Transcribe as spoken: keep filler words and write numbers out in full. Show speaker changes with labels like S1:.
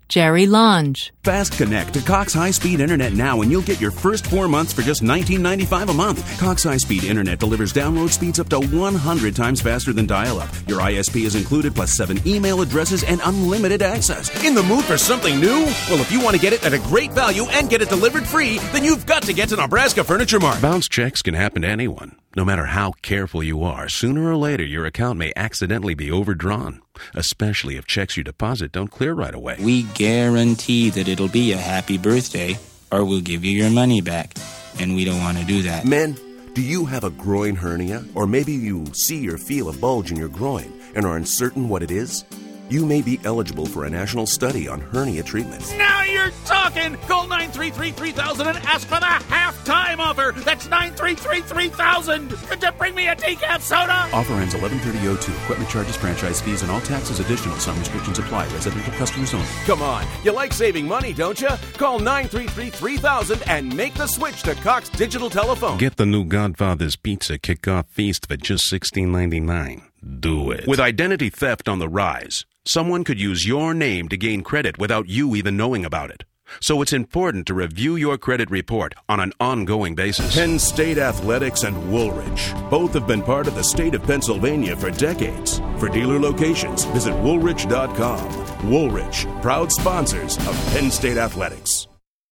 S1: Jerry Lange.
S2: Fast connect to Cox High-Speed Internet now and you'll get your first four months for just nineteen ninety-five dollars a month. Cox High-Speed Internet delivers download speeds up to one hundred times faster than dial-up. Your I S P is included plus seven email addresses and unlimited access. In the mood for something new? Well, if you want to get it at a great value and get it delivered free, then you've got to get to Nebraska Furniture Mart.
S3: Bounce checks can happen to anyone. No matter how careful you are, sooner or later your account may accidentally be overdrawn, especially if checks you deposit don't clear right away.
S4: We guarantee that it'll be a happy birthday, or we'll give you your money back, and we don't want to do that.
S5: Men, do you have a groin hernia? Or maybe you see or feel a bulge in your groin and are uncertain what it is? You may be eligible for a national study on hernia treatment.
S6: Now you're talking! Call nine three three, three thousand and ask for the halftime offer. That's nine three three, three thousand. Could you bring me a decaf soda?
S2: Offer ends eleven thirty oh two. Equipment charges, franchise fees, and all taxes additional. Some restrictions apply. Residential customers only.
S7: Come on. You like saving money, don't you? Call nine three three, three thousand and make the switch to Cox Digital Telephone.
S3: Get the new Godfather's Pizza kickoff feast for just sixteen ninety-nine. Do it. With identity theft on the rise, someone could use your name to gain credit without you even knowing about it. So it's important to review your credit report on an ongoing basis.
S5: Penn State Athletics and Woolrich both have been part of the state of Pennsylvania for decades. For dealer locations, visit woolrich dot com. Woolrich, proud sponsors of Penn State Athletics.